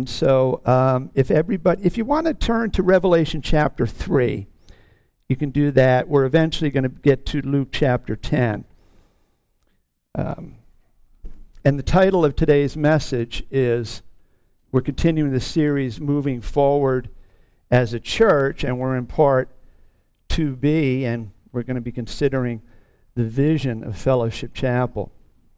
And so if you want to turn to Revelation chapter 3, you can do that. We're eventually going to get to Luke chapter 10. And the title of today's message is, we're continuing the series Moving Forward as a Church, and we're in part 2B, and we're going to be considering the vision of Fellowship Chapel.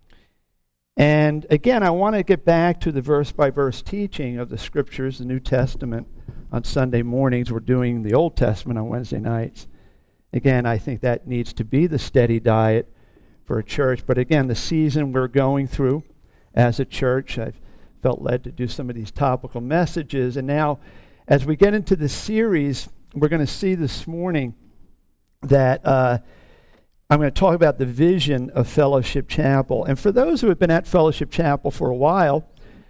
And again, I want to get back to the verse-by-verse teaching of the Scriptures, the New Testament. On Sunday mornings, we're doing the Old Testament on Wednesday nights. Again, I think that needs to be the steady diet for a church. But again, the season we're going through as a church, I've felt led to do some of these topical messages. And now, as we get into the series, we're going to see this morning that I'm going to talk about the vision of Fellowship Chapel. And for those who have been at Fellowship Chapel for a while,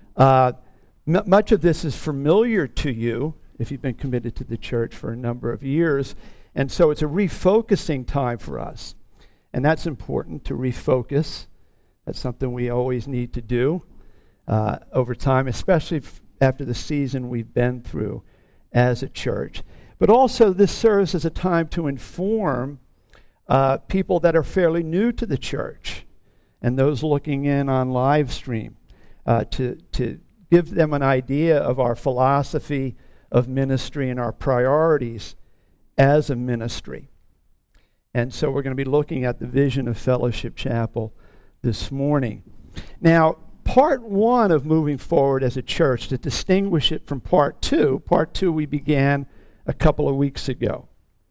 much of this is familiar to you if you've been committed to the church for a number of years. And so it's a refocusing time for us. And that's important, to refocus. That's something we always need to do over time, especially after the season we've been through as a church. But also this serves as a time to inform people that are fairly new to the church and those looking in on live stream to give them an idea of our philosophy of ministry and our priorities as a ministry. And so we're going to be looking at the vision of Fellowship Chapel this morning. Now, part one of moving forward as a church, to distinguish it from part two we began a couple of weeks ago.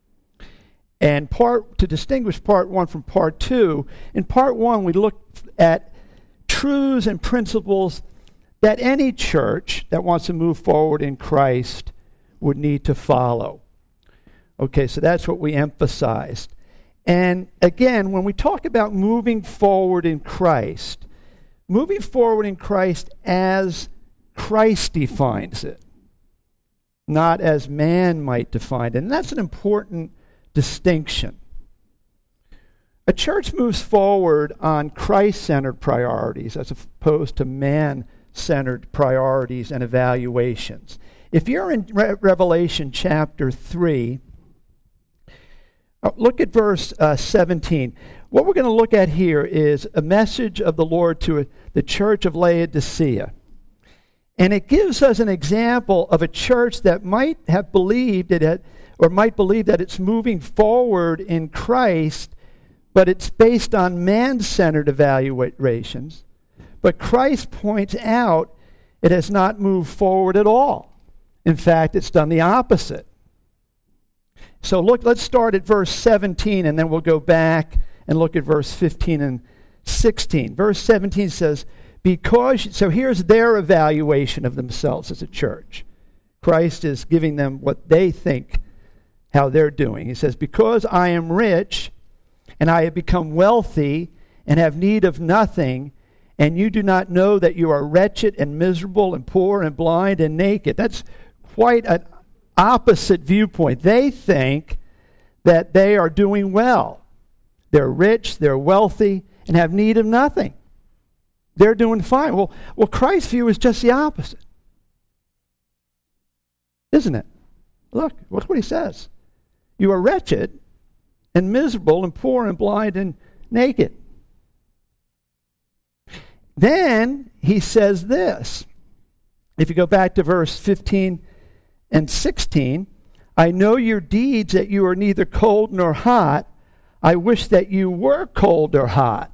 And to distinguish part one from part two, in part one we looked at truths and principles that any church that wants to move forward in Christ would need to follow. Okay, so that's what we emphasized. And again, when we talk about moving forward in Christ as Christ defines it, not as man might define it. And that's an important distinction. A church moves forward on Christ-centered priorities as opposed to man-centered priorities and evaluations. If you're in Revelation chapter 3, look at verse 17. What we're going to look at here is a message of the Lord to the church of Laodicea. And it gives us an example of a church that might have believed might believe that it's moving forward in Christ, but it's based on man-centered evaluations. But Christ points out it has not moved forward at all. In fact, it's done the opposite. So let's start at verse 17, and then we'll go back and look at verse 15 and 16. Verse 17 says, so here's their evaluation of themselves as a church. Christ is giving them what they think, how they're doing. He says, because I am rich, and I have become wealthy, and have need of nothing, and you do not know that you are wretched and miserable and poor and blind and naked. That's quite an opposite viewpoint. They think that they are doing well. They're rich, they're wealthy, and have need of nothing. They're doing fine. Well, Christ's view is just the opposite. Isn't it? Look what he says. You are wretched and miserable and poor and blind and naked. Then he says this. If you go back to verse 15 and 16, I know your deeds, that you are neither cold nor hot. I wish that you were cold or hot.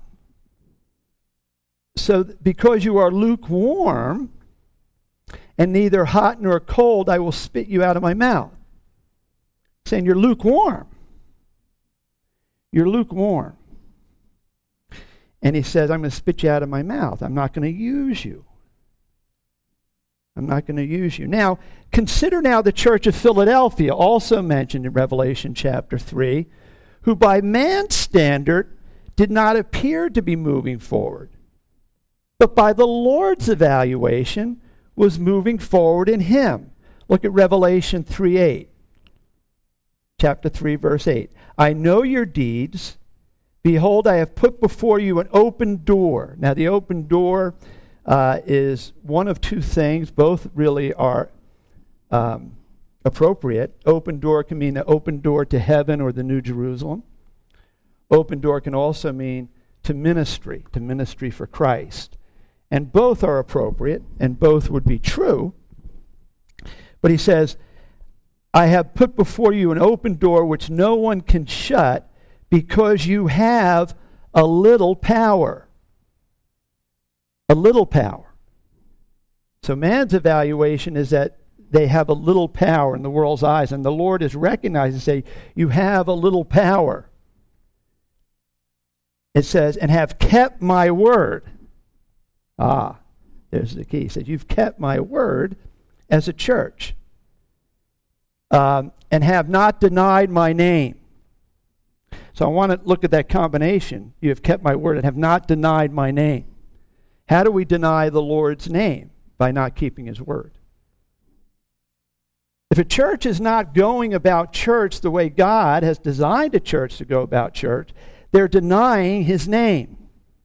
So because you are lukewarm and neither hot nor cold, I will spit you out of my mouth. Saying you're lukewarm. You're lukewarm. And he says, I'm going to spit you out of my mouth. I'm not going to use you. I'm not going to use you. Now, consider now the church of Philadelphia, also mentioned in Revelation chapter 3, who by man's standard did not appear to be moving forward, but by the Lord's evaluation was moving forward in him. Look at Revelation 3:8. Chapter 3, verse 8. I know your deeds. Behold, I have put before you an open door. Now, the open door is one of two things. Both really are appropriate. Open door can mean the open door to heaven or the New Jerusalem. Open door can also mean to ministry for Christ. And both are appropriate, and both would be true. But he says, I have put before you an open door which no one can shut, because you have a little power. A little power. So man's evaluation is that they have a little power in the world's eyes, and the Lord is recognized and say, you have a little power. It says, and have kept my word. There's the key. It says, you've kept my word as a church. And have not denied my name. So I want to look at that combination. You have kept my word and have not denied my name. How do we deny the Lord's name? By not keeping his word. If a church is not going about church the way God has designed a church to go about church, they're denying his name.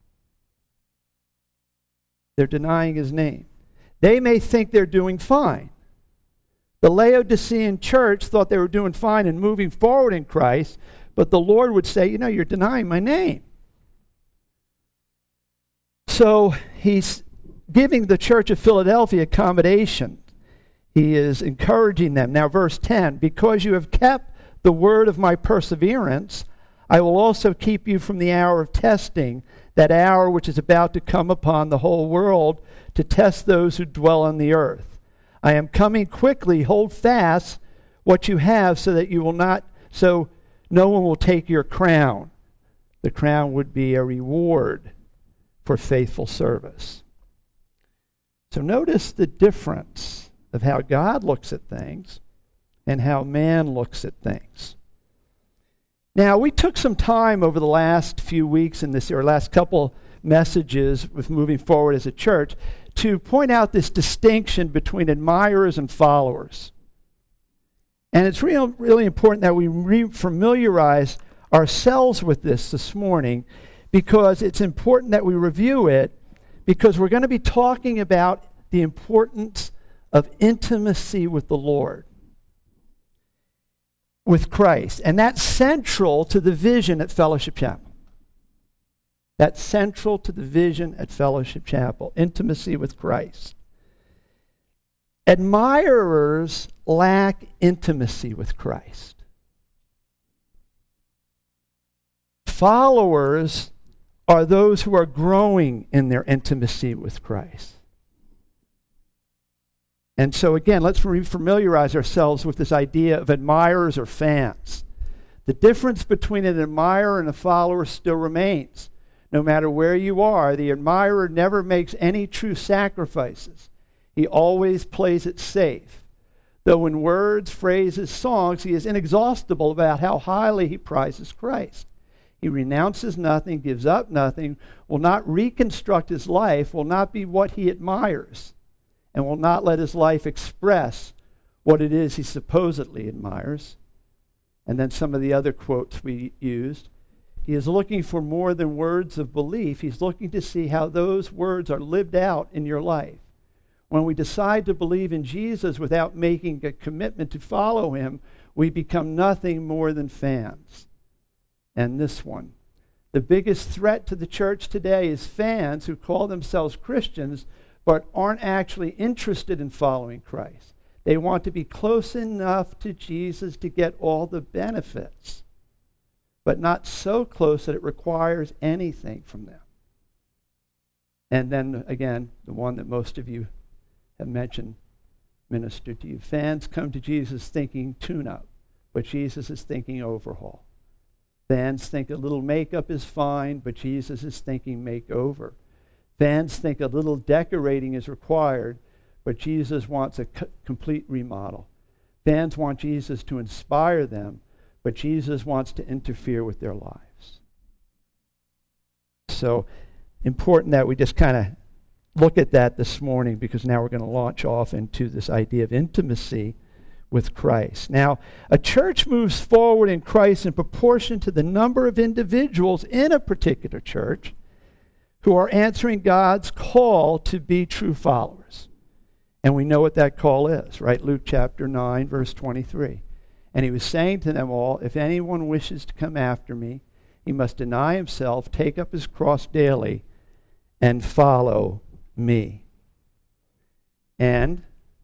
They're denying his name. They may think they're doing fine. The Laodicean church thought they were doing fine and moving forward in Christ, but the Lord would say, you're denying my name. So he's giving the church of Philadelphia accommodation. He is encouraging them. Now, verse 10, because you have kept the word of my perseverance, I will also keep you from the hour of testing, that hour which is about to come upon the whole world to test those who dwell on the earth. I am coming quickly. Hold fast what you have, so that you will not, so no one will take your crown. The crown would be a reward for faithful service. So notice the difference of how God looks at things and how man looks at things. Now, we took some time over the last few weeks in this, or last couple messages with moving forward as a church, to point out this distinction between admirers and followers. And it's really important that we familiarize ourselves with this morning, because it's important that we review it, because we're going to be talking about the importance of intimacy with the Lord, with Christ. And that's central to the vision at Fellowship Chapel. That's central to the vision at Fellowship Chapel, intimacy with Christ. Admirers lack intimacy with Christ. Followers are those who are growing in their intimacy with Christ. And so again, let's familiarize ourselves with this idea of admirers or fans. The difference between an admirer and a follower still remains. No matter where you are, the admirer never makes any true sacrifices. He always plays it safe. Though in words, phrases, songs, he is inexhaustible about how highly he prizes Christ. He renounces nothing, gives up nothing, will not reconstruct his life, will not be what he admires, and will not let his life express what it is he supposedly admires. And then some of the other quotes we used. He is looking for more than words of belief. He's looking to see how those words are lived out in your life. When we decide to believe in Jesus without making a commitment to follow him, we become nothing more than fans. And this one. The biggest threat to the church today is fans who call themselves Christians but aren't actually interested in following Christ. They want to be close enough to Jesus to get all the benefits, but not so close that it requires anything from them. And then again, the one that most of you have mentioned, ministered to you. Fans come to Jesus thinking tune-up, but Jesus is thinking overhaul. Fans think a little makeup is fine, but Jesus is thinking makeover. Fans think a little decorating is required, but Jesus wants a complete remodel. Fans want Jesus to inspire them, but Jesus wants to interfere with their lives. So important that we just kind of look at that this morning, because now we're going to launch off into this idea of intimacy with Christ. Now, a church moves forward in Christ in proportion to the number of individuals in a particular church who are answering God's call to be true followers. And we know what that call is, right? Luke chapter 9, verse 23. And he was saying to them all, if anyone wishes to come after me, he must deny himself, take up his cross daily, and follow me. And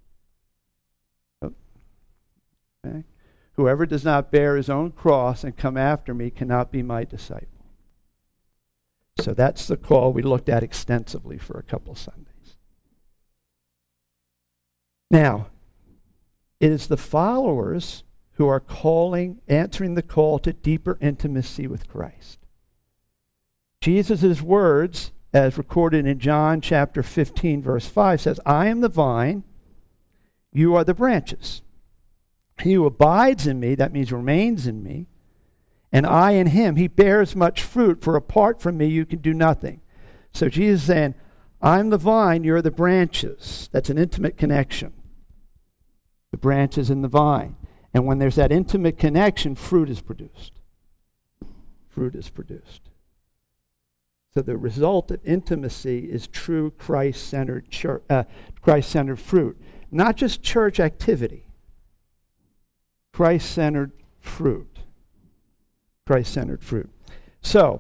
whoever does not bear his own cross and come after me cannot be my disciple. So that's the call we looked at extensively for a couple Sundays. Now, it is the followers who are answering the call to deeper intimacy with Christ. Jesus' words, as recorded in John chapter 15, verse 5, says, I am the vine, you are the branches. He who abides in me, that means remains in me, and I in him, he bears much fruit, for apart from me you can do nothing. So Jesus is saying, I'm the vine, you're the branches. That's an intimate connection. The branches and the vine. And when there's that intimate connection, fruit is produced. Fruit is produced. So the result of intimacy is true Christ-centered fruit. Not just church activity. Christ-centered fruit. Christ-centered fruit. So,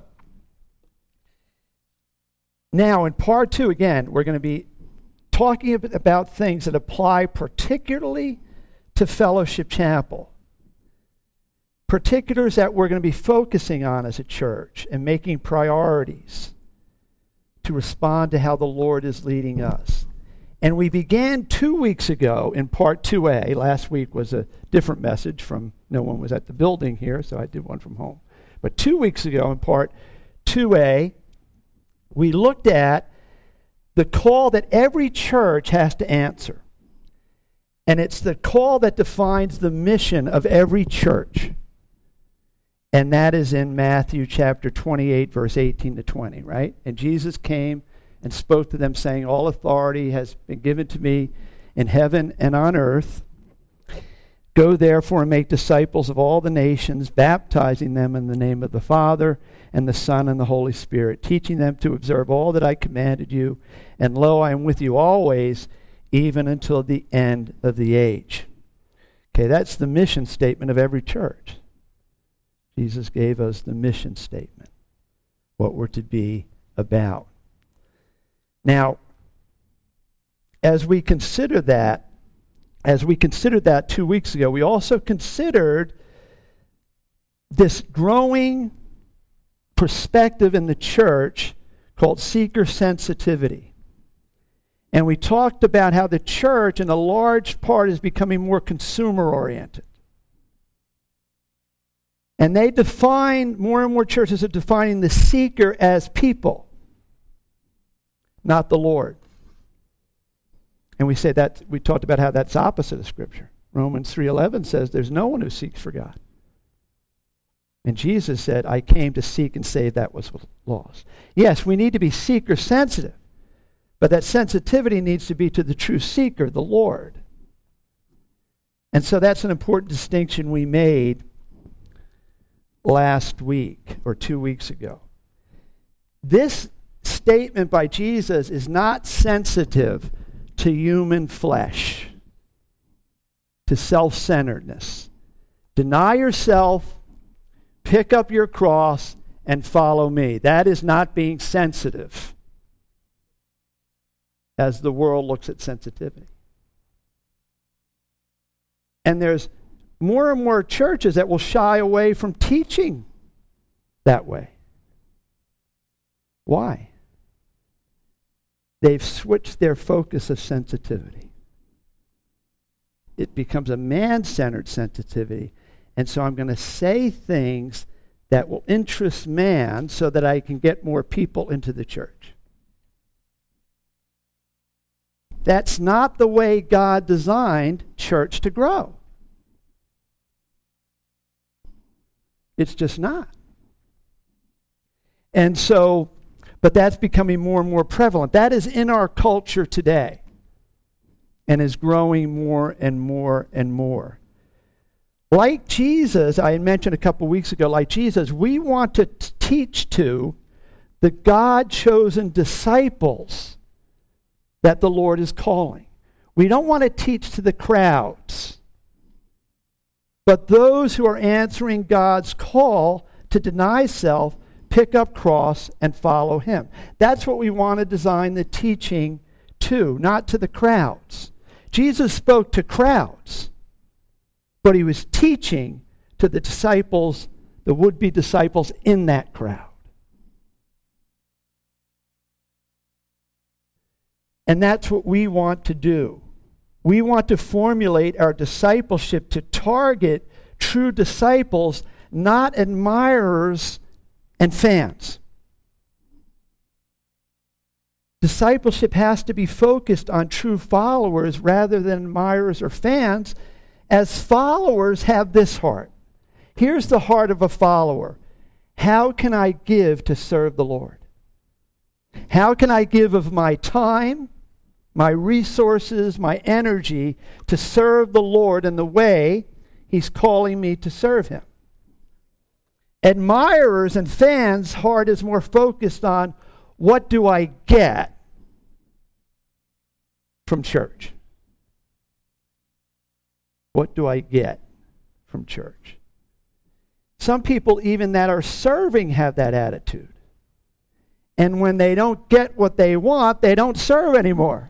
now in part 2, again, we're going to be talking about things that apply particularly to Fellowship Chapel. Particulars that we're going to be focusing on as a church and making priorities to respond to how the Lord is leading us. And we began 2 weeks ago in part 2A. Last week was a different message from no one was at the building here, so I did one from home. But 2 weeks ago in part 2A, we looked at the call that every church has to answer. And it's the call that defines the mission of every church. And that is in Matthew chapter 28, verse 18 to 20, right? And Jesus came and spoke to them, saying, all authority has been given to me in heaven and on earth. Go therefore and make disciples of all the nations, baptizing them in the name of the Father and the Son and the Holy Spirit, teaching them to observe all that I commanded you. And lo, I am with you always, even until the end of the age. Okay, that's the mission statement of every church. Jesus gave us the mission statement, what we're to be about. Now, as we considered that 2 weeks ago, we also considered this growing perspective in the church called seeker sensitivity. And we talked about how the church, in a large part, is becoming more consumer-oriented. And more and more churches are defining the seeker as people, not the Lord. And we talked about how that's opposite of Scripture. Romans 3:11 says there's no one who seeks for God. And Jesus said, I came to seek and save that was lost. Yes, we need to be seeker sensitive. But that sensitivity needs to be to the true seeker, the Lord. And so that's an important distinction we made last week or 2 weeks ago. This statement by Jesus is not sensitive to human flesh, to self-centeredness. Deny yourself, pick up your cross, and follow me. That is not being sensitive as the world looks at sensitivity. And there's more and more churches that will shy away from teaching that way. Why? They've switched their focus of sensitivity. It becomes a man-centered sensitivity. And so I'm going to say things that will interest man so that I can get more people into the church. That's not the way God designed church to grow. It's just not. And so, but that's becoming more and more prevalent. That is in our culture today and is growing more and more and more. Like Jesus, I had mentioned a couple weeks ago, like Jesus, we want to teach to the God-chosen disciples that the Lord is calling. We don't want to teach to the crowds, but those who are answering God's call to deny self, pick up cross, and follow him. That's what we want to design the teaching to, not to the crowds. Jesus spoke to crowds, but he was teaching to the disciples, the would-be disciples in that crowd. And that's what we want to do. We want to formulate our discipleship to target true disciples, not admirers and fans. Discipleship has to be focused on true followers rather than admirers or fans, as followers have this heart. Here's the heart of a follower. How can I give to serve the Lord? How can I give of my time, my resources, my energy to serve the Lord in the way he's calling me to serve him? Admirers and fans' heart is more focused on what do I get from church? What do I get from church? Some people, even that are serving, have that attitude. And when they don't get what they want, they don't serve anymore.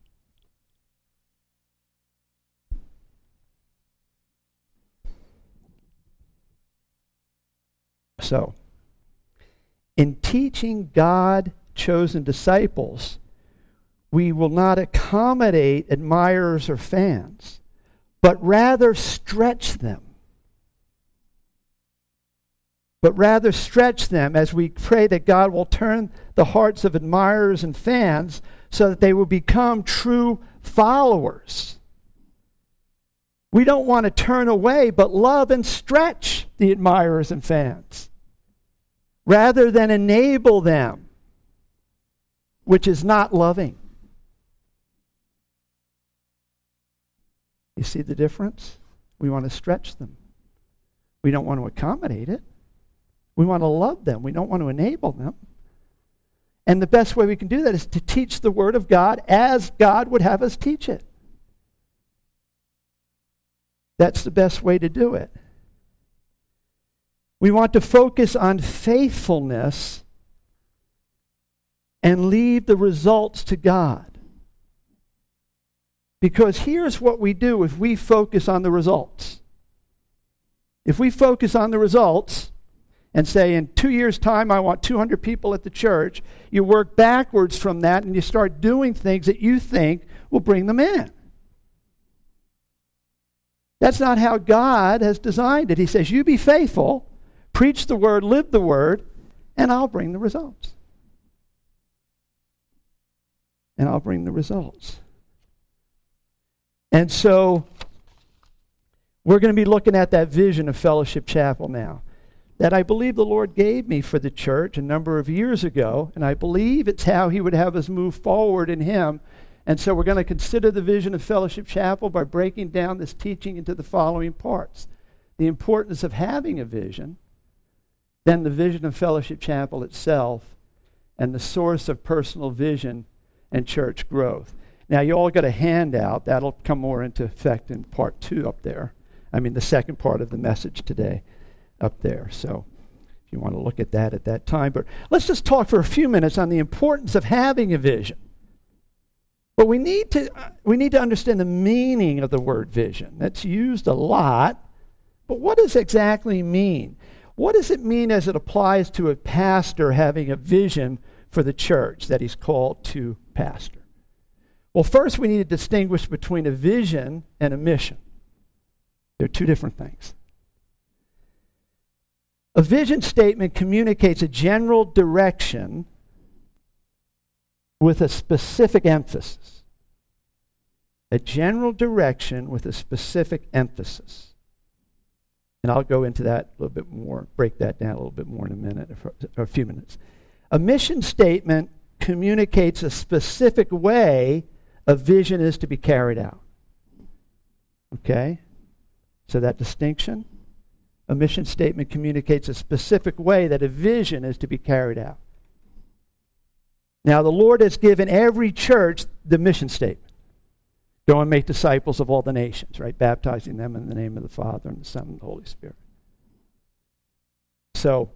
So, in teaching God-chosen disciples, we will not accommodate admirers or fans, but rather stretch them. As we pray that God will turn the hearts of admirers and fans so that they will become true followers. We don't want to turn away, but love and stretch the admirers and fans, rather than enable them, which is not loving. You see the difference? We want to stretch them. We don't want to accommodate it. We want to love them. We don't want to enable them. And the best way we can do that is to teach the Word of God as God would have us teach it. That's the best way to do it. We want to focus on faithfulness and leave the results to God. Because here's what we do if we focus on the results. If we focus on the results and say, in 2 years' time, I want 200 people at the church, you work backwards from that and you start doing things that you think will bring them in. That's not how God has designed it. He says, you be faithful, preach the word, live the word, and I'll bring the results. And I'll bring the results. And so, we're going to be looking at that vision of Fellowship Chapel now, that I believe the Lord gave me for the church a number of years ago, and I believe it's how he would have us move forward in him. And so we're going to consider the vision of Fellowship Chapel by breaking down this teaching into the following parts. The importance of having a vision, then the vision of Fellowship Chapel itself, and the source of personal vision and church growth. Now, you all got a handout. That'll come more into effect in part 2 up there. I mean, the second part of the message today up there. So if you want to look at that at that time. But let's just talk for a few minutes on the importance of having a vision. But we need to understand the meaning of the word vision. That's used a lot. But what does it exactly mean? What does it mean as it applies to a pastor having a vision for the church that he's called to pastor? Well, first we need to distinguish between a vision and a mission. They're two different things. A vision statement communicates a general direction with a specific emphasis. A general direction with a specific emphasis. And I'll go into that a little bit more, break that down a little bit more in a minute, or a few minutes. A mission statement communicates a specific way a vision is to be carried out. Okay? So that distinction, a mission statement communicates a specific way that a vision is to be carried out. Now, the Lord has given every church the mission statement. Go and make disciples of all the nations, right? Baptizing them in the name of the Father and the Son and the Holy Spirit. So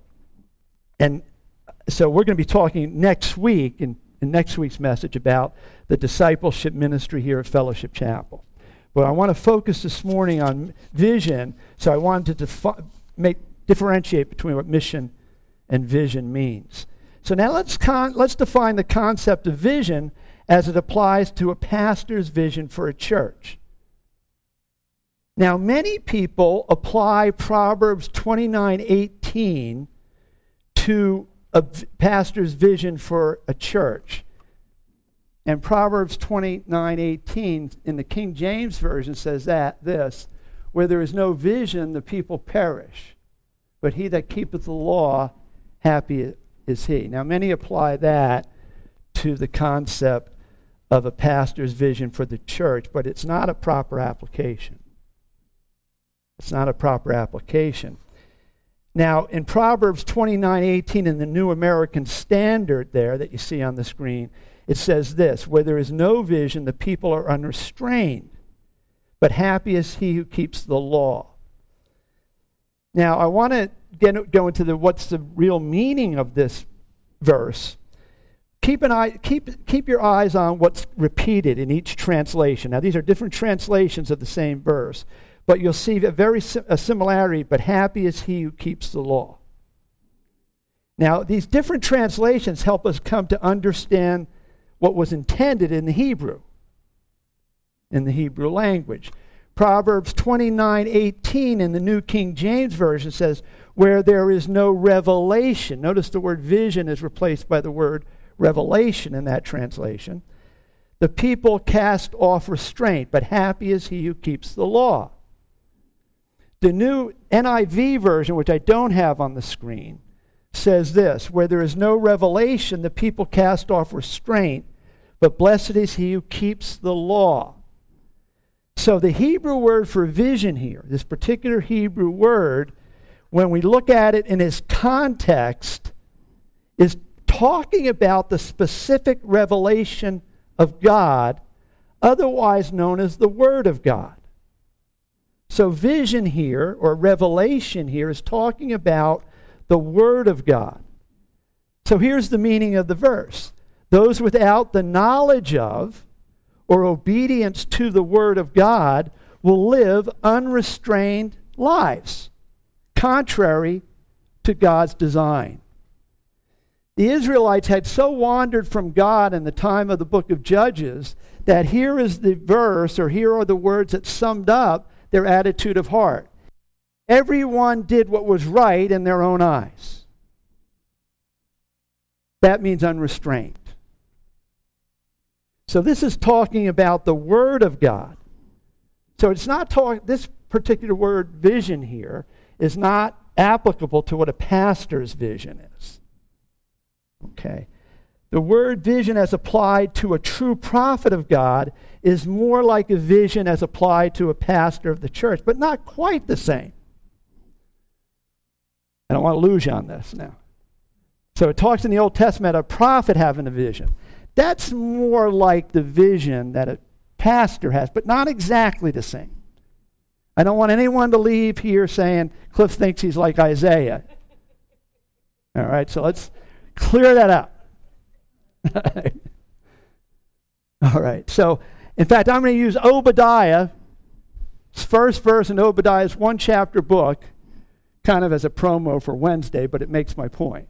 we're going to be talking next week, in next week's message, about the discipleship ministry here at Fellowship Chapel. But I want to focus this morning on vision, so I wanted to differentiate between what mission and vision means. So now let's define the concept of vision as it applies to a pastor's vision for a church. Now, many people apply Proverbs 29:18 to a pastor's vision for a church. And Proverbs 29:18 in the King James Version says this, where there is no vision, the people perish. But he that keepeth the law, happy is he. Now, many apply that to the concept of a pastor's vision for the church, but it's not a proper application. It's not a proper application. Now, in Proverbs 29:18 in the New American Standard there that you see on the screen, it says this, where there is no vision, the people are unrestrained, but happy is he who keeps the law. Now, I want to go into what's the real meaning of this verse. Keep your eyes on what's repeated in each translation. Now, these are different translations of the same verse, but you'll see a similarity, but happy is he who keeps the law. Now, these different translations help us come to understand what was intended in the Hebrew language. Proverbs 29:18 in the New King James Version says, where there is no revelation. Notice the word vision is replaced by the word revelation in that translation. The people cast off restraint, but happy is he who keeps the law. The new NIV version, which I don't have on the screen, says this, where there is no revelation, the people cast off restraint, but blessed is he who keeps the law. So the Hebrew word for vision here, this particular Hebrew word, when we look at it in its context, is talking about the specific revelation of God, otherwise known as the Word of God. So vision here, or revelation here, is talking about the Word of God. So here's the meaning of the verse. Those without the knowledge of or obedience to the Word of God will live unrestrained lives, contrary to God's design. The Israelites had so wandered from God in the time of the book of Judges that here is the verse, or here are the words that summed up their attitude of heart. Everyone did what was right in their own eyes. That means unrestrained. So this is talking about the Word of God. So it's not this particular word vision here is not applicable to what a pastor's vision is. Okay. The word vision as applied to a true prophet of God is more like a vision as applied to a pastor of the church, but not quite the same. I don't want to lose you on this now. So it talks in the Old Testament of a prophet having a vision. That's more like the vision that a pastor has, but not exactly the same. I don't want anyone to leave here saying Cliff thinks he's like Isaiah. All right, so let's clear that up. All right, so in fact, I'm going to use Obadiah's first verse in Obadiah's one-chapter book kind of as a promo for Wednesday, but it makes my point.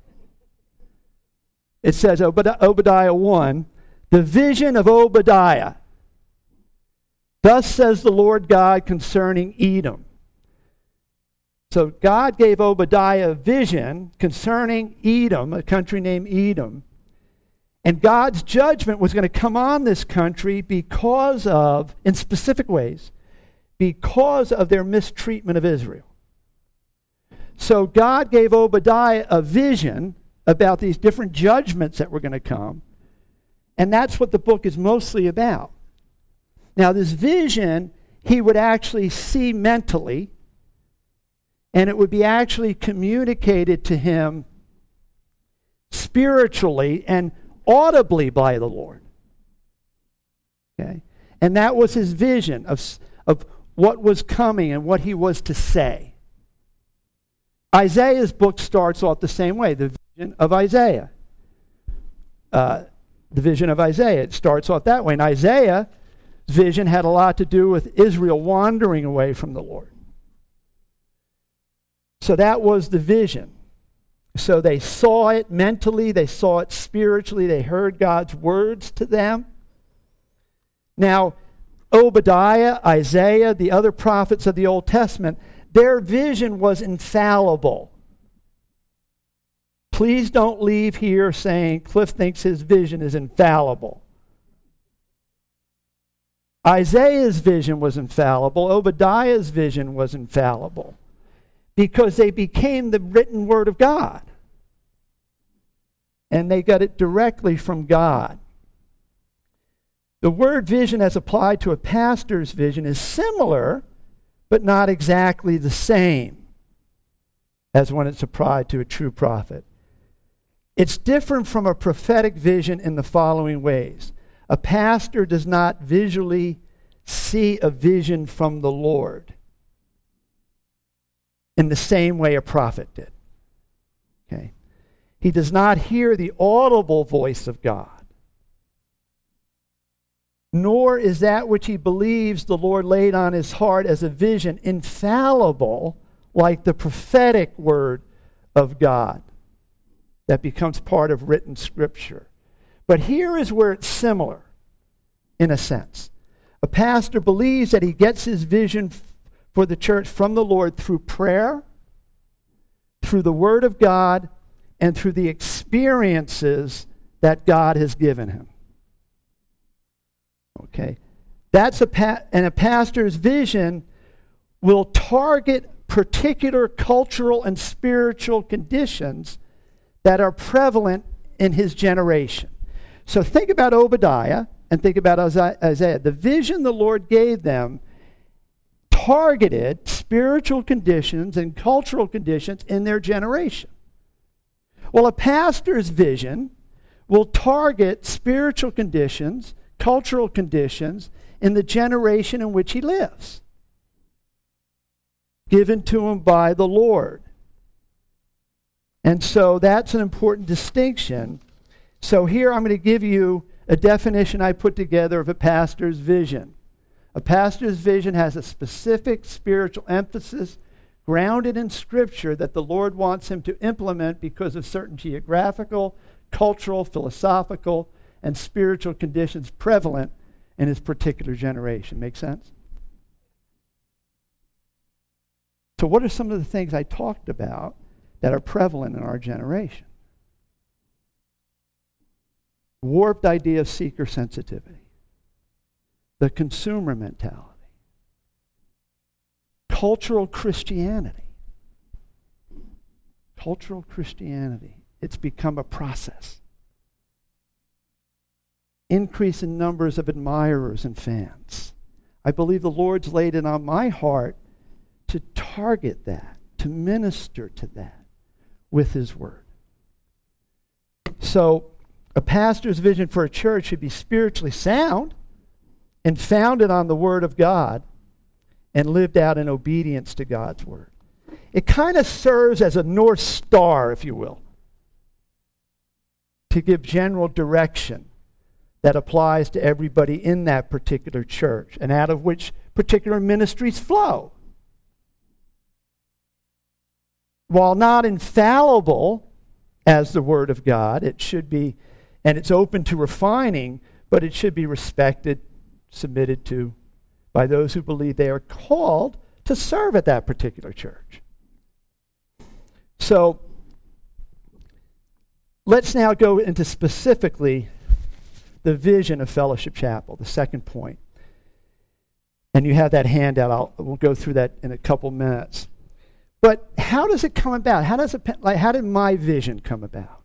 It says, Obadiah 1, the vision of Obadiah. Thus says the Lord God concerning Edom. So God gave Obadiah a vision concerning Edom, a country named Edom. And God's judgment was going to come on this country because of, in specific ways, because of their mistreatment of Israel. So God gave Obadiah a vision about these different judgments that were going to come. And that's what the book is mostly about. Now, this vision, he would actually see mentally, and it would be actually communicated to him spiritually, and audibly by the Lord. Okay? And that was his vision of what was coming and what he was to say. Isaiah's book starts off the same way, the vision of Isaiah. It starts off that way. And Isaiah's vision had a lot to do with Israel wandering away from the Lord. So that was the vision. So they saw it mentally, they saw it spiritually, they heard God's words to them. Now, Obadiah, Isaiah, the other prophets of the Old Testament, their vision was infallible. Please don't leave here saying Cliff thinks his vision is infallible. Isaiah's vision was infallible. Obadiah's vision was infallible. Because they became the written word of God. And they got it directly from God. The word vision as applied to a pastor's vision is similar, but not exactly the same as when it's applied to a true prophet. It's different from a prophetic vision in the following ways. A pastor does not visually see a vision from the Lord in the same way a prophet did. Okay? He does not hear the audible voice of God. Nor is that which he believes the Lord laid on his heart as a vision infallible like the prophetic word of God that becomes part of written scripture. But here is where it's similar, in a sense. A pastor believes that he gets his vision for the church from the Lord through prayer, through the Word of God, and through the experiences that God has given him. Okay, that's a pastor's vision will target particular cultural and spiritual conditions that are prevalent in his generation. So think about Obadiah and think about Isaiah. The vision the Lord gave them targeted spiritual conditions and cultural conditions in their generation. Well, a pastor's vision will target spiritual conditions, cultural conditions in the generation in which he lives, given to him by the Lord. And so that's an important distinction. So here I'm going to give you a definition I put together of a pastor's vision. A pastor's vision has a specific spiritual emphasis grounded in Scripture that the Lord wants him to implement because of certain geographical, cultural, philosophical, and spiritual conditions prevalent in his particular generation. Make sense? So what are some of the things I talked about that are prevalent in our generation? Warped idea of seeker sensitivity. The consumer mentality. Cultural Christianity. Cultural Christianity. It's become a process. Increase in numbers of admirers and fans. I believe the Lord's laid it on my heart to target that, to minister to that with His Word. So, a pastor's vision for a church should be spiritually sound and founded on the Word of God and lived out in obedience to God's Word. It kind of serves as a North Star, if you will, to give general direction that applies to everybody in that particular church and out of which particular ministries flow. While not infallible as the Word of God, it should be, and it's open to refining, but it should be respected, submitted to by those who believe they are called to serve at that particular church. So, let's now go into specifically the vision of Fellowship Chapel, the second point. And you have that handout. We'll go through that in a couple minutes. But how does it come about? How did my vision come about?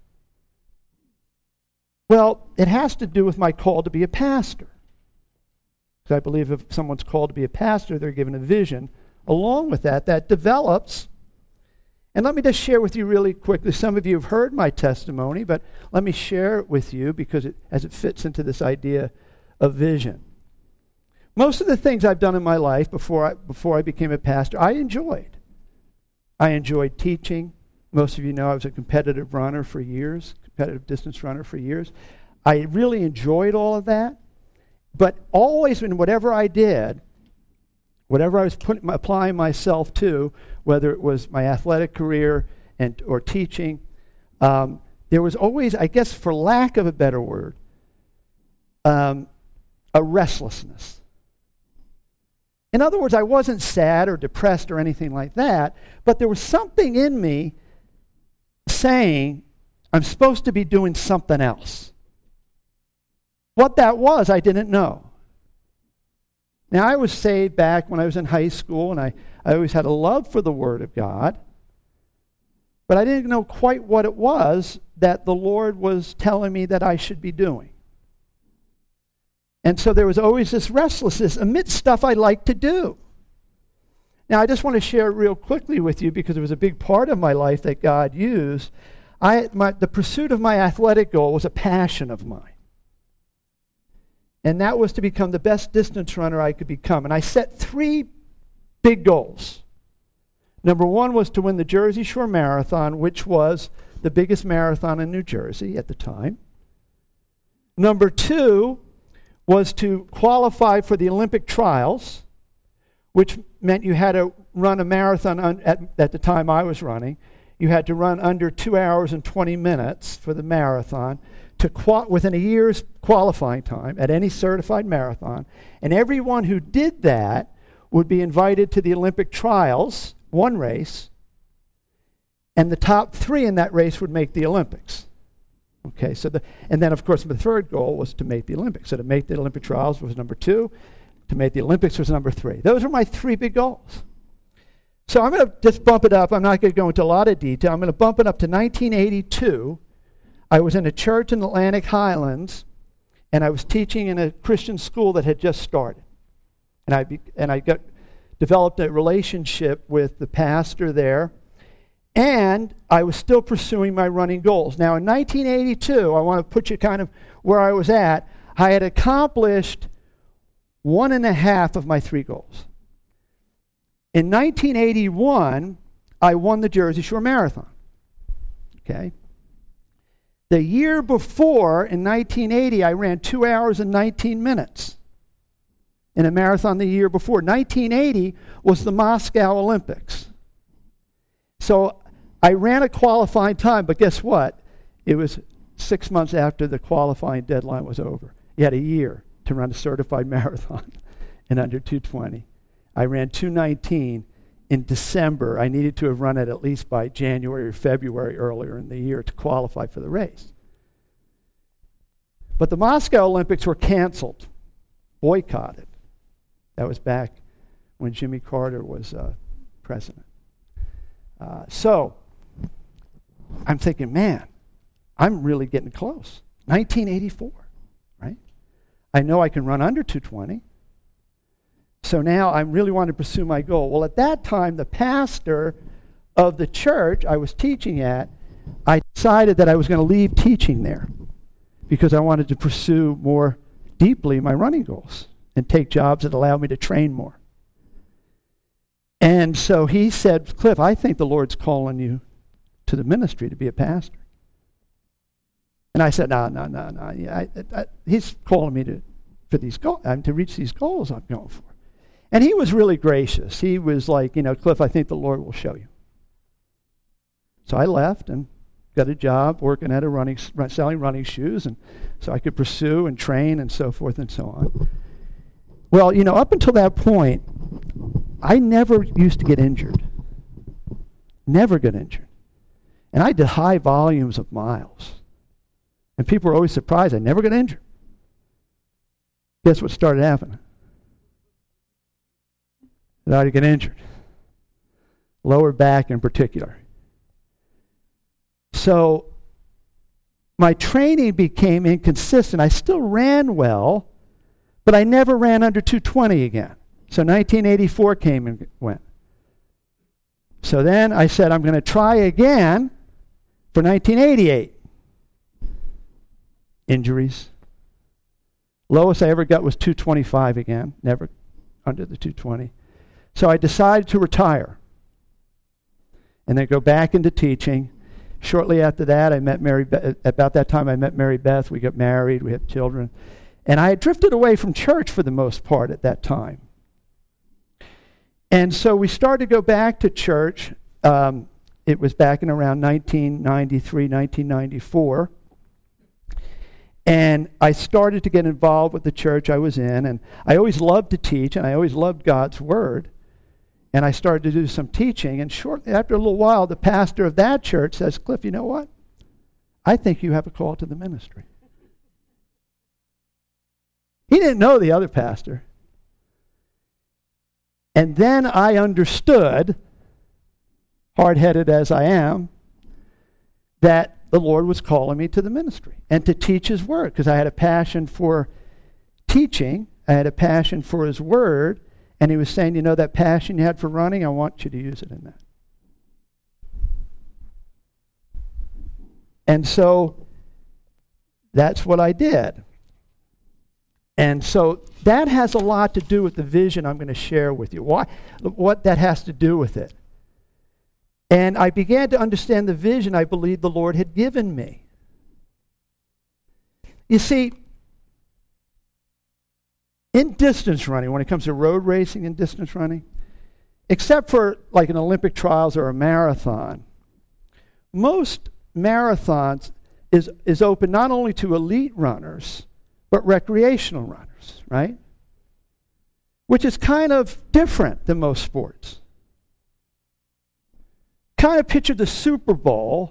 Well, it has to do with my call to be a pastor. Because I believe if someone's called to be a pastor, they're given a vision along with that develops And let me just share with you really quickly. Some of you have heard my testimony, but let me share it with you because as it fits into this idea of vision. Most of the things I've done in my life before I became a pastor, I enjoyed. I enjoyed teaching. Most of you know I was a competitive runner for years, competitive distance runner for years. I really enjoyed all of that. But always in whatever I did, whatever I was applying myself to, whether it was my athletic career or teaching, there was always, I guess for lack of a better word, a restlessness. In other words, I wasn't sad or depressed or anything like that, but there was something in me saying, I'm supposed to be doing something else. What that was, I didn't know. Now, I was saved back when I was in high school, and I always had a love for the Word of God, but I didn't know quite what it was that the Lord was telling me that I should be doing. And so there was always this restlessness amidst stuff I liked to do. Now, I just want to share it real quickly with you because it was a big part of my life that God used. The pursuit of my athletic goal was a passion of mine. And that was to become the best distance runner I could become. And I set 3 big goals. Number 1 was to win the Jersey Shore Marathon, which was the biggest marathon in New Jersey at the time. Number 2 was to qualify for the Olympic trials, which meant you had to run a marathon at the time I was running. You had to run under 2 hours and 20 minutes for the marathon within a year's qualifying time at any certified marathon. And everyone who did that would be invited to the Olympic trials, one race, and the top 3 in that race would make the Olympics. Okay, and then of course the third goal was to make the Olympics. So to make the Olympic trials was number 2, to make the Olympics was number 3. Those were my 3 big goals. So I'm going to just bump it up. I'm not going to go into a lot of detail. I'm going to bump it up to 1982. I was in a church in Atlantic Highlands, and I was teaching in a Christian school that had just started. And I developed a relationship with the pastor there, and I was still pursuing my running goals. Now, in 1982, I want to put you kind of where I was at. I had accomplished 1.5 of my 3 goals. In 1981, I won the Jersey Shore Marathon. Okay? The year before, in 1980, I ran 2 hours and 19 minutes in a marathon the year before. 1980 was the Moscow Olympics. So I ran a qualifying time, but guess what? It was 6 months after the qualifying deadline was over. You had a year to run a certified marathon in under 2:20. I ran 2:19 in December. I needed to have run it at least by January or February earlier in the year to qualify for the race. But the Moscow Olympics were canceled, boycotted. That was back when Jimmy Carter was president. So I'm thinking, man, I'm really getting close. 1984, right? I know I can run under 2:20. So now I really want to pursue my goal. Well, at that time, the pastor of the church I was teaching at, I decided that I was going to leave teaching there because I wanted to pursue more deeply my running goals and take jobs that allowed me to train more. And so he said, Cliff, I think the Lord's calling you to the ministry to be a pastor. And I said, no. He's calling me to reach these goals I'm going for. And he was really gracious. He was like, Cliff, I think the Lord will show you. So I left and got a job working at selling running shoes, and so I could pursue and train and so forth and so on. Well, up until that point, I never used to get injured. Never got injured. And I did high volumes of miles. And people were always surprised I never got injured. Guess what started happening? That I get injured. Lower back in particular. So my training became inconsistent. I still ran well, but I never ran under 2:20 again. So 1984 came and went. So then I said, I'm going to try again for 1988. Injuries. Lowest I ever got was 225 again, never under the 220. So I decided to retire and then go back into teaching. Shortly after that, I met Mary. About that time, I met Mary Beth. We got married. We had children. And I had drifted away from church for the most part at that time. And so we started to go back to church. It was back in around 1993, 1994. And I started to get involved with the church I was in. And I always loved to teach, and I always loved God's Word. And I started to do some teaching. And shortly after a little while, the pastor of that church says, Cliff, you know what? I think you have a call to the ministry. He didn't know the other pastor. And then I understood, hard-headed as I am, that the Lord was calling me to the ministry and to teach His Word, because I had a passion for teaching. I had a passion for His Word, and He was saying, you know, that passion you had for running, I want you to use it in that. And so that's what I did. And so that has a lot to do with the vision I'm going to share with you. What that has to do with it. And I began to understand the vision I believed the Lord had given me. You see, in distance running, when it comes to road racing and distance running, except for like an Olympic trials or a marathon, most marathons is open not only to elite runners, but recreational runners, right? Which is kind of different than most sports. Kind of picture the Super Bowl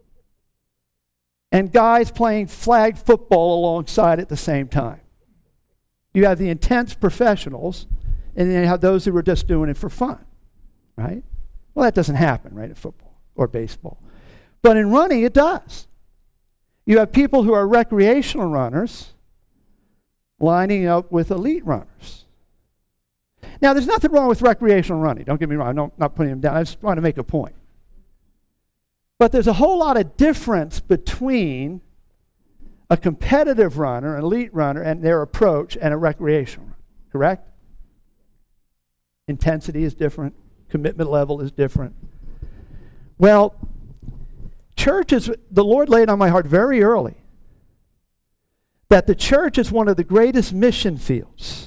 and guys playing flag football alongside at the same time. You have the intense professionals, and then you have those who are just doing it for fun, right? Well, that doesn't happen, right, in football or baseball. But in running, it does. You have people who are recreational runners lining up with elite runners. Now, there's nothing wrong with recreational running. Don't get me wrong. I'm not putting them down. I just want to make a point. But there's a whole lot of difference between a competitive runner, an elite runner, and their approach, and a recreational runner. Correct? Intensity is different. Commitment level is different. Well, the Lord laid on my heart very early that the church is one of the greatest mission fields.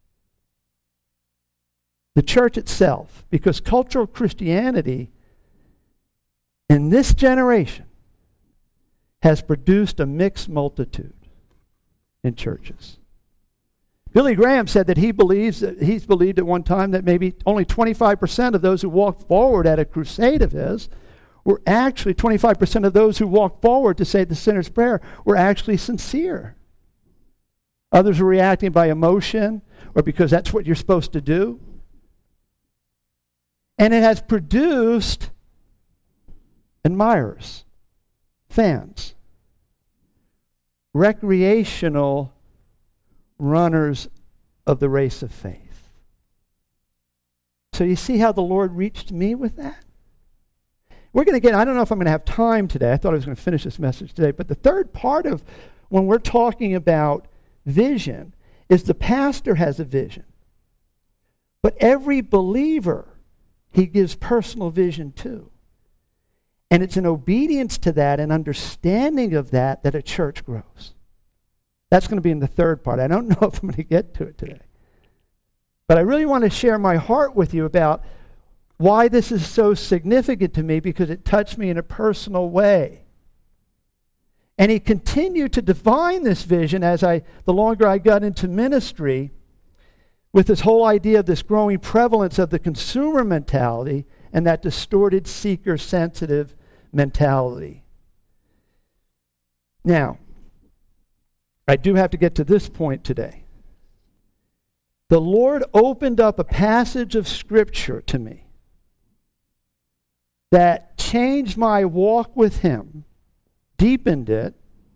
The church itself, because cultural Christianity in this generation has produced a mixed multitude in churches. Billy Graham said that he's believed at one time that maybe only 25% of those who walked forward at a crusade of his were actually 25% of those who walked forward to say the sinner's prayer were actually sincere. Others were reacting by emotion or because that's what you're supposed to do. And it has produced admirers, fans, recreational runners of the race of faith. So you see how the Lord reached me with that? We're going to get, I don't know if I'm going to have time today. I thought I was going to finish this message today. But the third part of when we're talking about vision is the pastor has a vision. But every believer, he gives personal vision too. And it's in obedience to that and understanding of that that a church grows. That's going to be in the third part. I don't know if I'm going to get to it today. But I really want to share my heart with you about why this is so significant to me, because it touched me in a personal way. And he continued to define this vision the longer I got into ministry, with this whole idea of this growing prevalence of the consumer mentality and that distorted seeker-sensitive mentality. Now, I do have to get to this point today. The Lord opened up a passage of Scripture to me that changed my walk with Him, deepened it,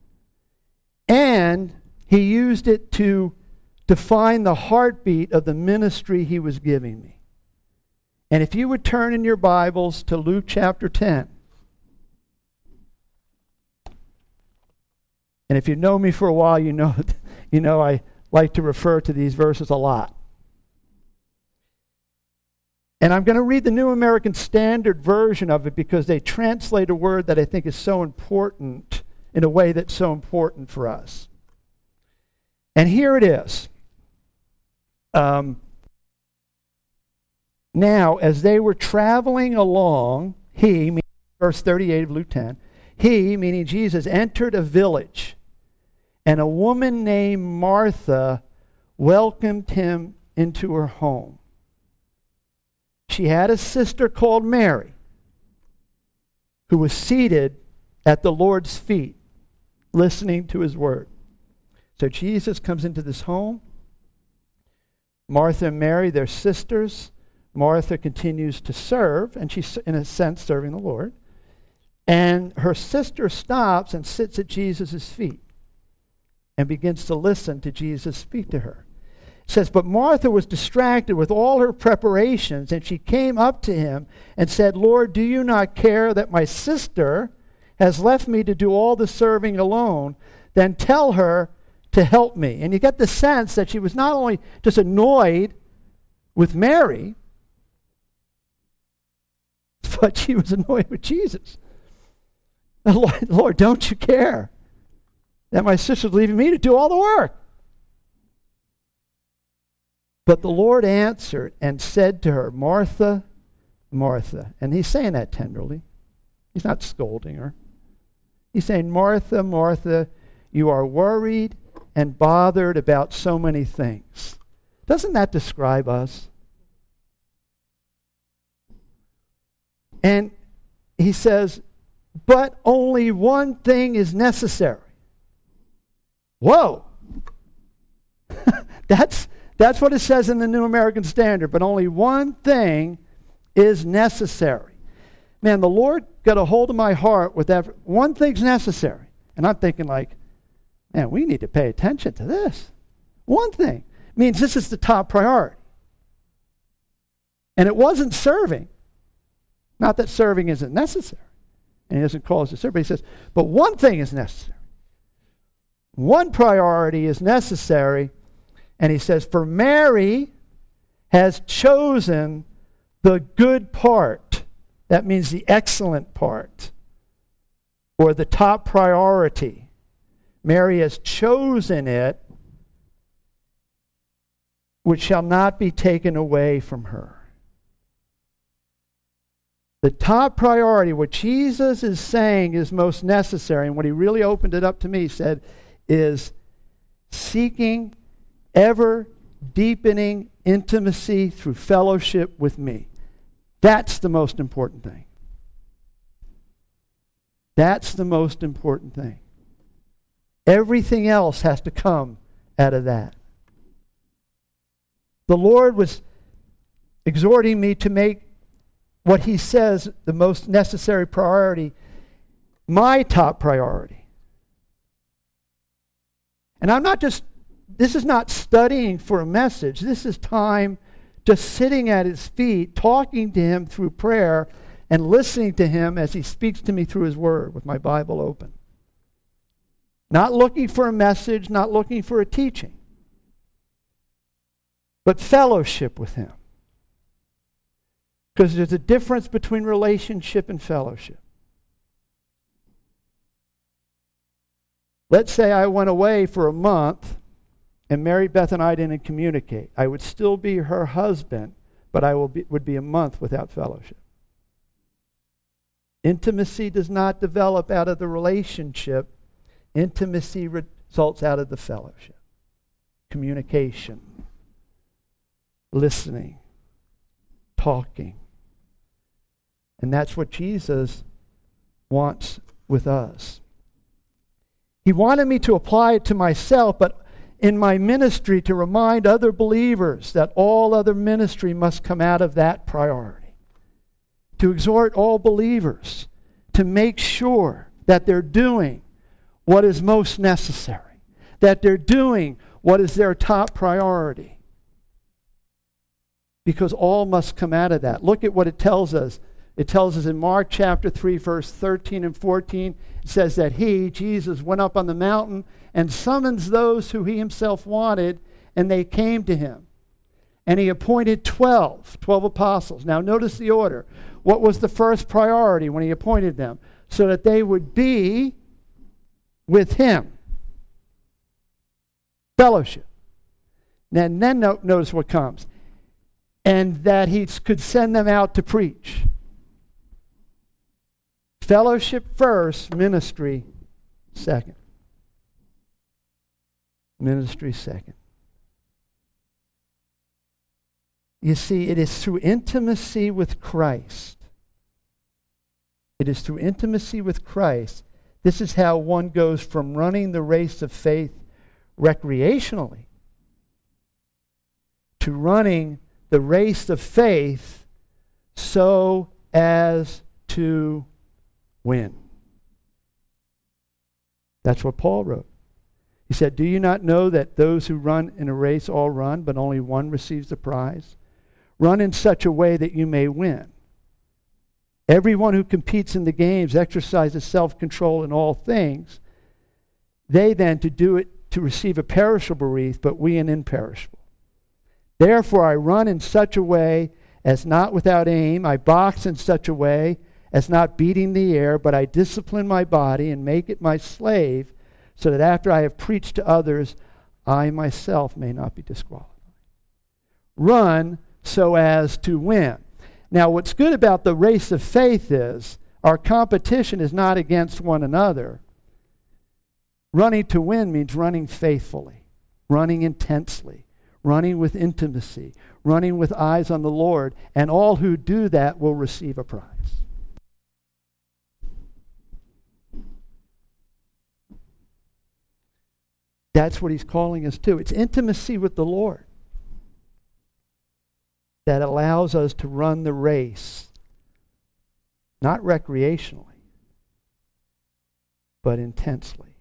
and He used it to define the heartbeat of the ministry He was giving me. And if you would turn in your Bibles to Luke chapter 10. And if you know me for a while, you know I like to refer to these verses a lot. And I'm going to read the New American Standard Version of it because they translate a word that I think is so important in a way that's so important for us. And here it is. Now, as they were traveling along, he, meaning verse 38 of Luke 10, he, meaning Jesus, entered a village, and a woman named Martha welcomed him into her home. She had a sister called Mary, who was seated at the Lord's feet, listening to his word. So Jesus comes into this home. Martha and Mary, they're sisters. Martha continues to serve, and she's, in a sense, serving the Lord. And her sister stops and sits at Jesus' feet and begins to listen to Jesus speak to her. It says, but Martha was distracted with all her preparations, and she came up to him and said, Lord, do you not care that my sister has left me to do all the serving alone? Then tell her to help me. And you get the sense that she was not only just annoyed with Mary, but she was annoyed with Jesus. Lord, don't you care that my sister's leaving me to do all the work? But the Lord answered and said to her, Martha, Martha. And he's saying that tenderly. He's not scolding her. He's saying, Martha, Martha, you are worried and bothered about so many things. Doesn't that describe us? And he says, but only one thing is necessary. Whoa! That's what it says in the New American Standard. But only one thing is necessary. Man, the Lord got a hold of my heart with that. One thing's necessary. And I'm thinking like, man, we need to pay attention to this. One thing means this is the top priority. And it wasn't serving. Not that serving isn't necessary. And he doesn't call us to serve, but he says, but one thing is necessary. One priority is necessary. And he says, for Mary has chosen the good part. That means the excellent part. Or the top priority. Mary has chosen it, which shall not be taken away from her. The top priority, what Jesus is saying is most necessary, and what he really opened it up to me, said, is seeking ever deepening intimacy through fellowship with me. That's the most important thing. That's the most important thing. Everything else has to come out of that. The Lord was exhorting me to make what he says the most necessary priority my top priority. And this is not studying for a message. This is time just sitting at his feet, talking to him through prayer, and listening to him as he speaks to me through his word with my Bible open. Not looking for a message, not looking for a teaching, but fellowship with him. Because there's a difference between relationship and fellowship. Let's say I went away for a month and Mary Beth and I didn't communicate. I would still be her husband, but I would be a month without fellowship. Intimacy does not develop out of the relationship. Intimacy results out of the fellowship. Communication. Listening. Talking. And that's what Jesus wants with us. He wanted me to apply it to myself, but in my ministry to remind other believers that all other ministry must come out of that priority. To exhort all believers to make sure that they're doing what is most necessary, that they're doing what is their top priority. because all must come out of that. Look at what it tells us. It tells us in Mark chapter 3, verse 13 and 14, it says that he, Jesus, went up on the mountain and summons those who he himself wanted, and they came to him. And he appointed 12 apostles. Now notice the order. What was the first priority when he appointed them? So that they would be with him. Fellowship. And then notice what comes. And that he could send them out to preach. Fellowship first, ministry second. Ministry second. You see, it is through intimacy with Christ. It is through intimacy with Christ. This is how one goes from running the race of faith recreationally to running the race of faith so as to win. That's what Paul wrote. He said, "Do you not know that those who run in a race all run, but only one receives the prize? Run in such a way that you may win. Everyone who competes in the games exercises self-control in all things. They then to do it to receive a perishable wreath, but we an imperishable. Therefore I run in such a way as not without aim. I box in such a way as not beating the air, but I discipline my body and make it my slave, so that after I have preached to others, I myself may not be disqualified." Run so as to win. Now, what's good about the race of faith is our competition is not against one another. Running to win means running faithfully, running intensely, running with intimacy, running with eyes on the Lord, and all who do that will receive a prize. That's what he's calling us to. It's intimacy with the Lord that allows us to run the race, not recreationally, but intensely.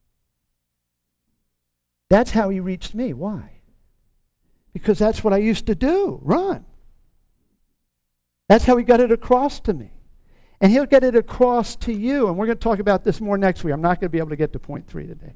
That's how he reached me. Why? Because that's what I used to do, run. That's how he got it across to me. And he'll get it across to you. And we're going to talk about this more next week. I'm not going to be able to get to point 3 today.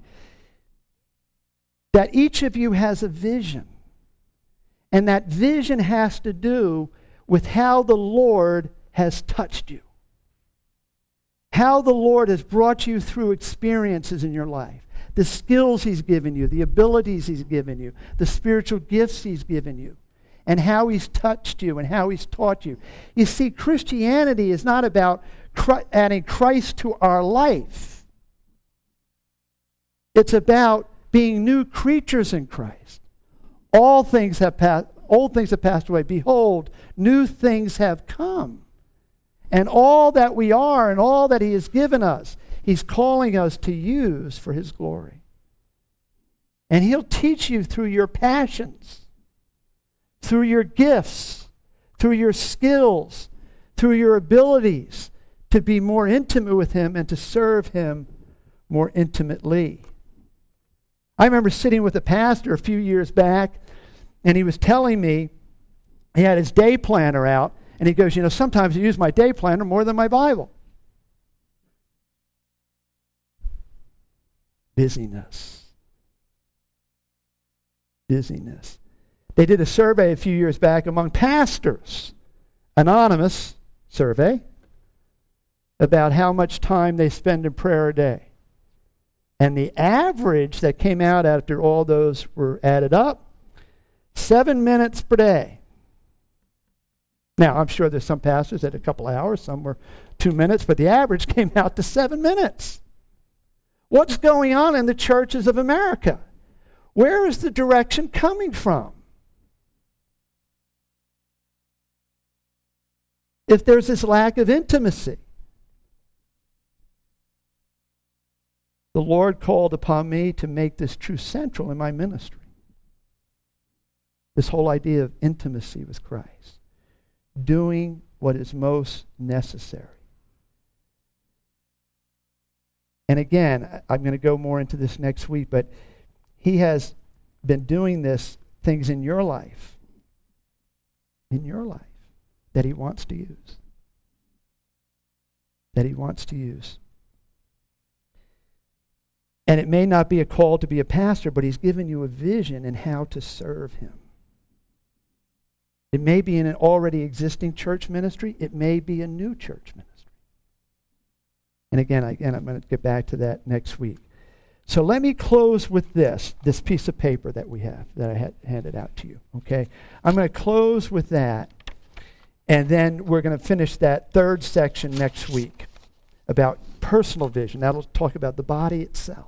That each of you has a vision. And that vision has to do with how the Lord has touched you. How the Lord has brought you through experiences in your life. The skills he's given you, the abilities he's given you, the spiritual gifts he's given you, and how he's touched you and how he's taught you. You see, Christianity is not about adding Christ to our life. It's about being new creatures in Christ. Old things have passed away. Behold, new things have come. And all that we are and all that he has given us, he's calling us to use for his glory. And he'll teach you through your passions, through your gifts, through your skills, through your abilities to be more intimate with him and to serve him more intimately. I remember sitting with a pastor a few years back, and he was telling me he had his day planner out, and he goes, sometimes I use my day planner more than my Bible. Busyness. They did a survey a few years back among pastors, anonymous survey, about how much time they spend in prayer a day. And the average that came out after all those were added up, 7 minutes per day. Now, I'm sure there's some pastors that a couple hours, some were 2 minutes, but the average came out to 7 minutes. What's going on in the churches of America? Where is the direction coming from? If there's this lack of intimacy. The Lord called upon me to make this truth central in my ministry. This whole idea of intimacy with Christ. Doing what is most necessary. And again, I'm going to go more into this next week, but he has been doing things in your life in your life that he wants to use. That he wants to use. And it may not be a call to be a pastor, but he's given you a vision in how to serve him. It may be in an already existing church ministry. It may be a new church ministry. And again, I'm going to get back to that next week. So let me close with this piece of paper that we have, that I had handed out to you, okay? I'm going to close with that, and then we're going to finish that third section next week about personal vision. That'll talk about the body itself.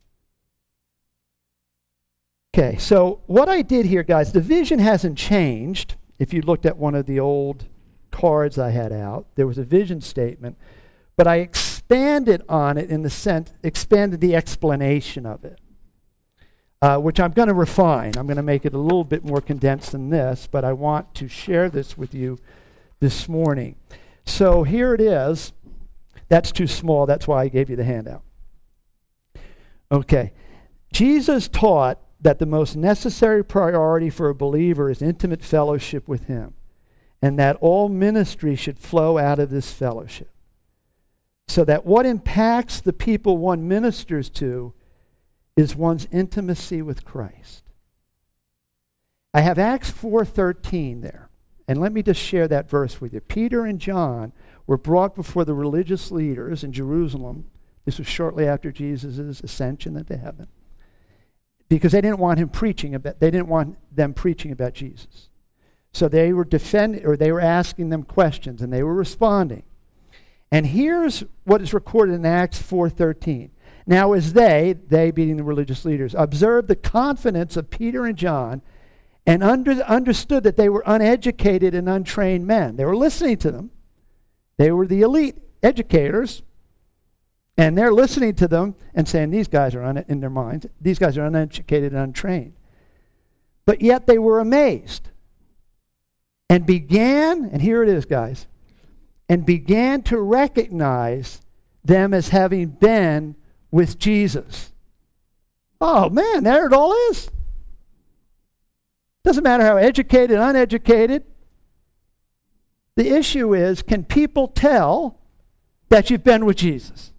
Okay, so what I did here, guys, the vision hasn't changed. If you looked at one of the old cards I had out, there was a vision statement, but I expanded on it in the sense, expanded the explanation of it, which I'm going to refine. I'm going to make it a little bit more condensed than this, but I want to share this with you this morning. So here it is. That's too small. That's why I gave you the handout. Okay. Jesus taught that the most necessary priority for a believer is intimate fellowship with him, and that all ministry should flow out of this fellowship. So that what impacts the people one ministers to is one's intimacy with Christ. I have Acts 4:13 there, and let me just share that verse with you. Peter and John were brought before the religious leaders in Jerusalem. This was shortly after Jesus' ascension into heaven, because they didn't want them preaching about Jesus. So they were they were asking them questions, and they were responding. And here's what is recorded in Acts 4:13. Now as they being the religious leaders, observed the confidence of Peter and John, and understood that they were uneducated and untrained men. They were listening to them. They were the elite educators, and they're listening to them and saying, these guys are in their minds, these guys are uneducated and untrained. But yet they were amazed and began, and here it is, guys, and began to recognize them as having been with Jesus. Oh man, there it all is. Doesn't matter how educated, uneducated. The issue is, can people tell that you've been with Jesus?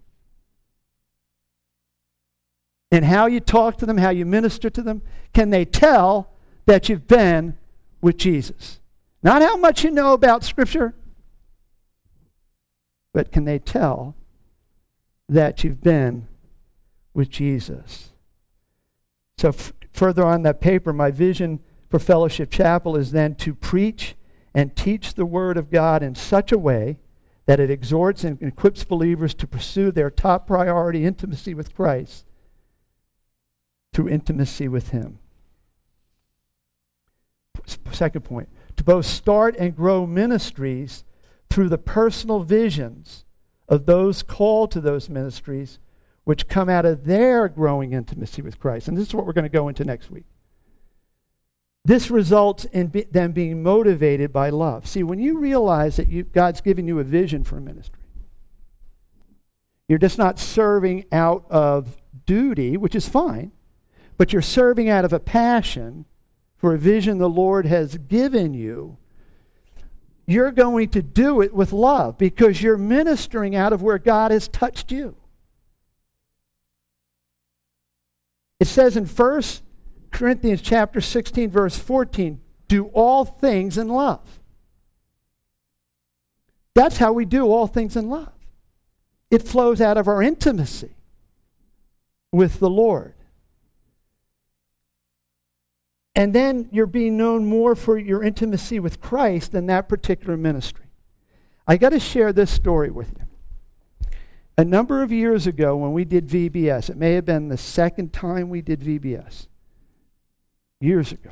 And how you talk to them, how you minister to them, can they tell that you've been with Jesus? Not how much you know about Scripture, but can they tell that you've been with Jesus? So further on that paper, my vision for Fellowship Chapel is then to preach and teach the Word of God in such a way that it exhorts and equips believers to pursue their top priority, intimacy with Christ, through intimacy with Him. Second point, to both start and grow ministries through the personal visions of those called to those ministries, which come out of their growing intimacy with Christ. And this is what we're going to go into next week. This results in them being motivated by love. See, when you realize that God's given you a vision for a ministry, you're just not serving out of duty, which is fine, but you're serving out of a passion for a vision the Lord has given you. You're going to do it with love because you're ministering out of where God has touched you. It says in 1 Corinthians chapter 16, verse 14, do all things in love. That's how we do all things in love. It flows out of our intimacy with the Lord. And then you're being known more for your intimacy with Christ than that particular ministry. I got to share this story with you. A number of years ago when we did VBS, it may have been the second time we did VBS, years ago.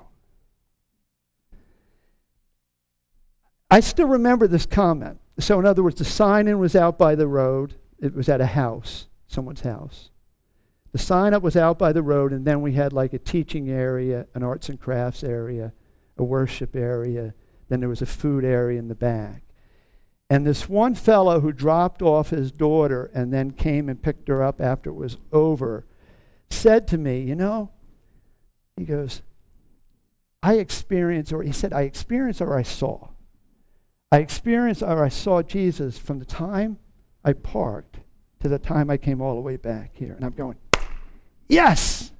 I still remember this comment. So in other words, the sign-in was out by the road. It was at a house, someone's house. The sign-up was out by the road, and then we had like a teaching area, an arts and crafts area, a worship area. Then there was a food area in the back. And this one fellow who dropped off his daughter and then came and picked her up after it was over said to me, he goes, I experienced, or he said, I experienced or I saw. I experienced or I saw Jesus from the time I parked to the time I came all the way back here. And I'm going, yes!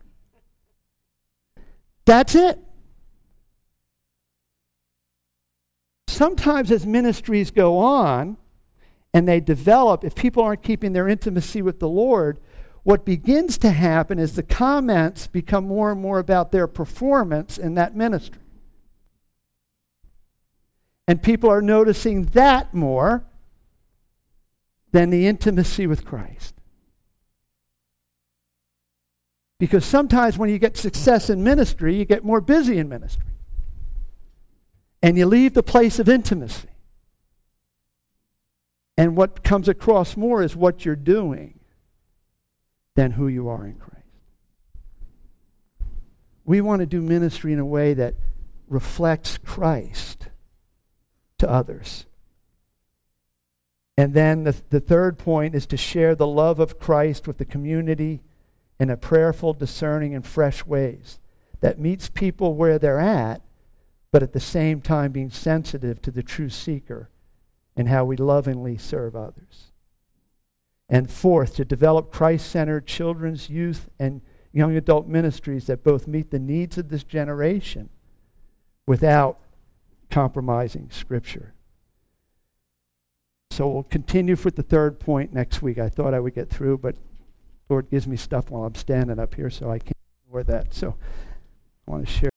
That's it. Sometimes as ministries go on and they develop, if people aren't keeping their intimacy with the Lord, what begins to happen is the comments become more and more about their performance in that ministry. And people are noticing that more than the intimacy with Christ. Because sometimes when you get success in ministry, you get more busy in ministry. And you leave the place of intimacy. And what comes across more is what you're doing than who you are in Christ. We want to do ministry in a way that reflects Christ to others. And then the third point is to share the love of Christ with the community in a prayerful, discerning, and fresh ways that meets people where they're at, but at the same time being sensitive to the true seeker and how we lovingly serve others. And fourth, to develop Christ-centered children's, youth, and young adult ministries that both meet the needs of this generation without compromising Scripture. So we'll continue with the third point next week. I thought I would get through, but Lord gives me stuff while I'm standing up here, so I can't ignore that. So I want to share